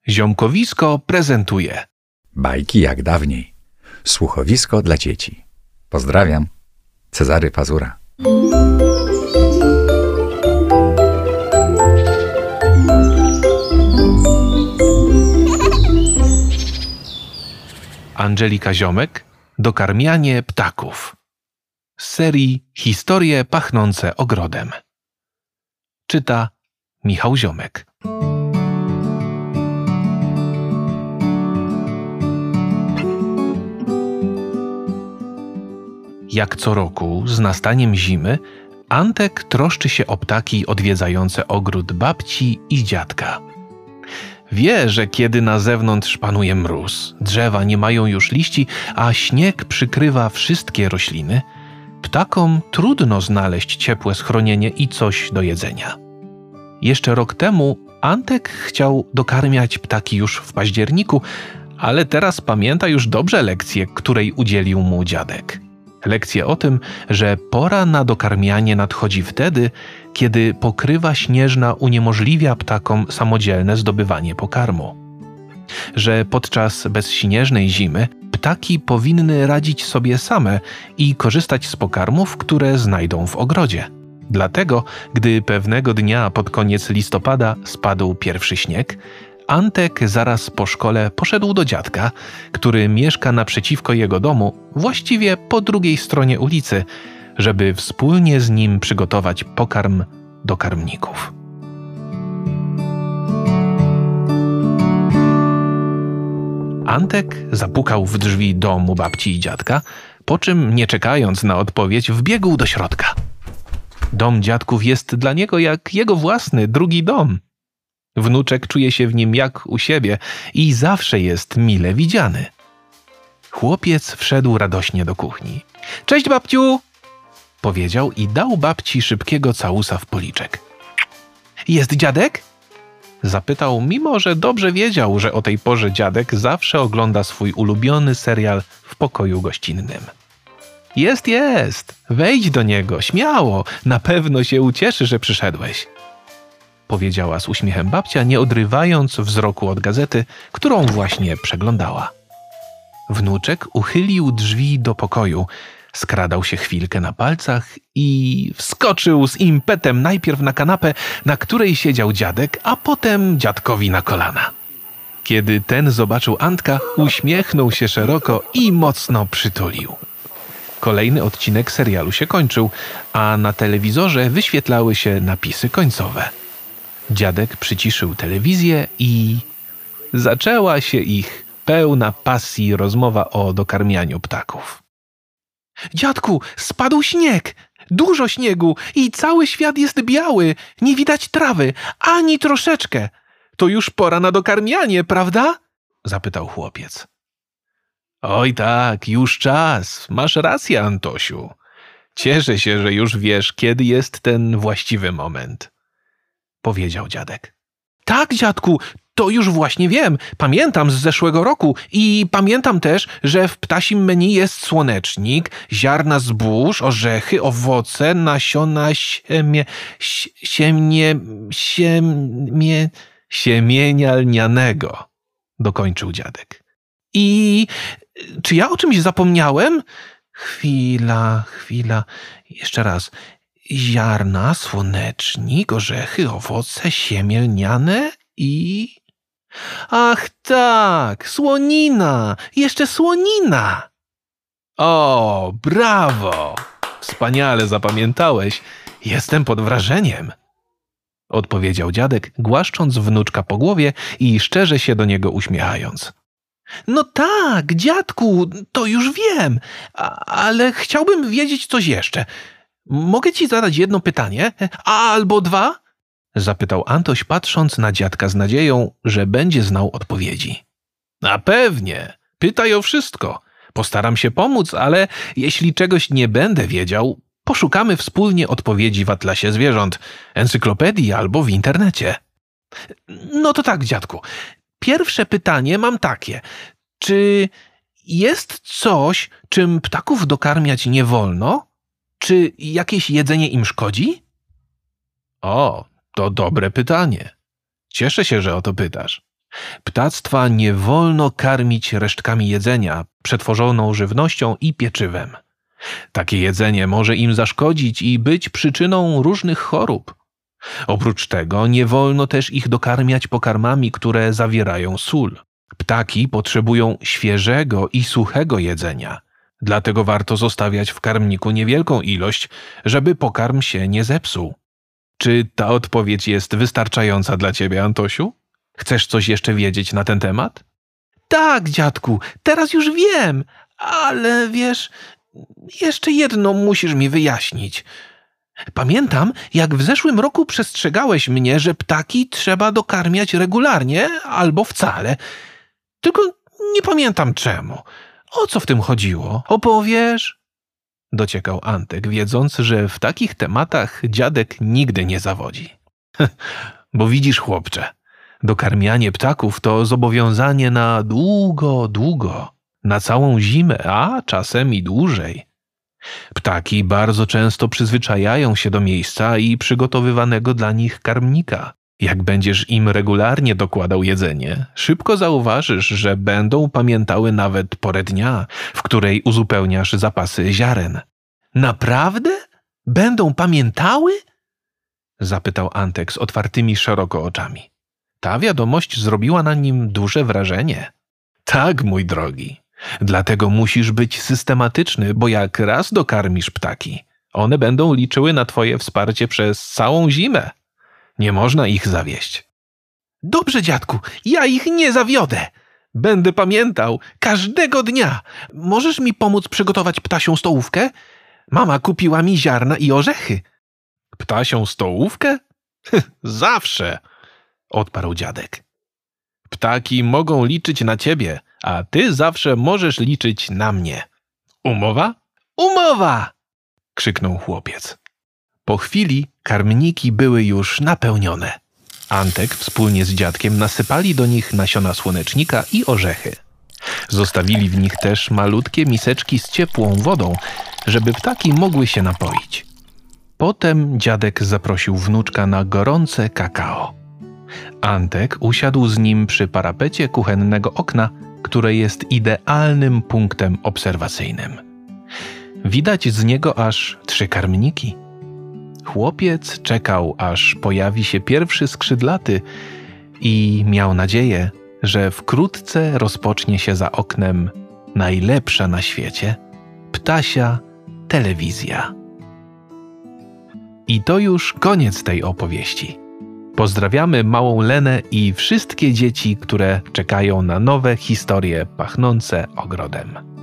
Ziomkowisko prezentuje Bajki jak dawniej. Słuchowisko dla dzieci. Pozdrawiam. Cezary Pazura. Angelika Ziomek, Dokarmianie ptaków. Z serii Historie pachnące ogrodem. Czyta Michał Ziomek. Jak co roku, z nastaniem zimy, Antek troszczy się o ptaki odwiedzające ogród babci i dziadka. Wie, że kiedy na zewnątrz panuje mróz, drzewa nie mają już liści, a śnieg przykrywa wszystkie rośliny, ptakom trudno znaleźć ciepłe schronienie i coś do jedzenia. Jeszcze rok temu Antek chciał dokarmiać ptaki już w październiku, ale teraz pamięta już dobrze lekcję, której udzielił mu dziadek. Lekcję o tym, że pora na dokarmianie nadchodzi wtedy, kiedy pokrywa śnieżna uniemożliwia ptakom samodzielne zdobywanie pokarmu. Że podczas bezśnieżnej zimy ptaki powinny radzić sobie same i korzystać z pokarmów, które znajdą w ogrodzie. Dlatego, gdy pewnego dnia pod koniec listopada spadł pierwszy śnieg, Antek zaraz po szkole poszedł do dziadka, który mieszka naprzeciwko jego domu, właściwie po drugiej stronie ulicy, żeby wspólnie z nim przygotować pokarm do karmników. Antek zapukał w drzwi domu babci i dziadka, po czym, nie czekając na odpowiedź, wbiegł do środka. Dom dziadków jest dla niego jak jego własny, drugi dom. Wnuczek czuje się w nim jak u siebie i zawsze jest mile widziany. Chłopiec wszedł radośnie do kuchni. – Cześć, babciu! – powiedział i dał babci szybkiego całusa w policzek. – Jest dziadek? – zapytał, mimo że dobrze wiedział, że o tej porze dziadek zawsze ogląda swój ulubiony serial w pokoju gościnnym. – Jest! Wejdź do niego, śmiało! Na pewno się ucieszy, że przyszedłeś! Powiedziała z uśmiechem babcia, nie odrywając wzroku od gazety, którą właśnie przeglądała. Wnuczek uchylił drzwi do pokoju, skradał się chwilkę na palcach i wskoczył z impetem najpierw na kanapę, na której siedział dziadek, a potem dziadkowi na kolana. Kiedy ten zobaczył Antka, uśmiechnął się szeroko i mocno przytulił. Kolejny odcinek serialu się kończył, a na telewizorze wyświetlały się napisy końcowe. Dziadek przyciszył telewizję i zaczęła się ich pełna pasji rozmowa o dokarmianiu ptaków. – Dziadku, spadł śnieg! Dużo śniegu i cały świat jest biały, nie widać trawy, ani troszeczkę. To już pora na dokarmianie, prawda? – zapytał chłopiec. – Oj tak, już czas. Masz rację, Antosiu. Cieszę się, że już wiesz, kiedy jest ten właściwy moment – powiedział dziadek. Tak, dziadku, to już właśnie wiem. Pamiętam z zeszłego roku i pamiętam też, że w ptasim menu jest słonecznik, ziarna zbóż, orzechy, owoce, nasiona siemienia lnianego, dokończył dziadek. I czy ja o czymś zapomniałem? Chwila, jeszcze raz. Ziarna, słonecznik, orzechy, owoce, siemię lniane i... Ach tak, słonina, jeszcze słonina. O, brawo, wspaniale zapamiętałeś, jestem pod wrażeniem, odpowiedział dziadek, głaszcząc wnuczka po głowie i szczerze się do niego uśmiechając. No tak, dziadku, to już wiem, ale chciałbym wiedzieć coś jeszcze. Mogę ci zadać jedno pytanie? Albo dwa? Zapytał Antoś, patrząc na dziadka z nadzieją, że będzie znał odpowiedzi. A pewnie. Pytaj o wszystko. Postaram się pomóc, ale jeśli czegoś nie będę wiedział, poszukamy wspólnie odpowiedzi w Atlasie Zwierząt, encyklopedii albo w internecie. No to tak, dziadku. Pierwsze pytanie mam takie. Czy jest coś, czym ptaków dokarmiać nie wolno? Czy jakieś jedzenie im szkodzi? O, to dobre pytanie. Cieszę się, że o to pytasz. Ptactwa nie wolno karmić resztkami jedzenia, przetworzoną żywnością i pieczywem. Takie jedzenie może im zaszkodzić i być przyczyną różnych chorób. Oprócz tego nie wolno też ich dokarmiać pokarmami, które zawierają sól. Ptaki potrzebują świeżego i suchego jedzenia. Dlatego warto zostawiać w karmniku niewielką ilość, żeby pokarm się nie zepsuł. Czy ta odpowiedź jest wystarczająca dla ciebie, Antosiu? Chcesz coś jeszcze wiedzieć na ten temat? Tak, dziadku, teraz już wiem, ale wiesz, jeszcze jedno musisz mi wyjaśnić. Pamiętam, jak w zeszłym roku przestrzegałeś mnie, że ptaki trzeba dokarmiać regularnie albo wcale. Tylko nie pamiętam czemu. O co w tym chodziło? Opowiesz? Dociekał Antek, wiedząc, że w takich tematach dziadek nigdy nie zawodzi. Bo widzisz, chłopcze, dokarmianie ptaków to zobowiązanie na długo, długo, na całą zimę, a czasem i dłużej. Ptaki bardzo często przyzwyczajają się do miejsca i przygotowywanego dla nich karmnika. Jak będziesz im regularnie dokładał jedzenie, szybko zauważysz, że będą pamiętały nawet porę dnia, w której uzupełniasz zapasy ziaren. Naprawdę? Będą pamiętały? Zapytał Antek z otwartymi szeroko oczami. Ta wiadomość zrobiła na nim duże wrażenie. Tak, mój drogi. Dlatego musisz być systematyczny, bo jak raz dokarmisz ptaki, one będą liczyły na twoje wsparcie przez całą zimę. Nie można ich zawieść. Dobrze, dziadku, ja ich nie zawiodę. Będę pamiętał każdego dnia. Możesz mi pomóc przygotować ptasią stołówkę? Mama kupiła mi ziarna i orzechy. Ptasią stołówkę? Zawsze, odparł dziadek. Ptaki mogą liczyć na ciebie, a ty zawsze możesz liczyć na mnie. Umowa? Umowa! Krzyknął chłopiec. Po chwili karmniki były już napełnione. Antek wspólnie z dziadkiem nasypali do nich nasiona słonecznika i orzechy. Zostawili w nich też malutkie miseczki z ciepłą wodą, żeby ptaki mogły się napoić. Potem dziadek zaprosił wnuczka na gorące kakao. Antek usiadł z nim przy parapecie kuchennego okna, które jest idealnym punktem obserwacyjnym. Widać z niego aż 3 karmniki. Chłopiec czekał, aż pojawi się pierwszy skrzydlaty i miał nadzieję, że wkrótce rozpocznie się za oknem najlepsza na świecie ptasia telewizja. I to już koniec tej opowieści. Pozdrawiamy małą Lenę i wszystkie dzieci, które czekają na nowe historie pachnące ogrodem.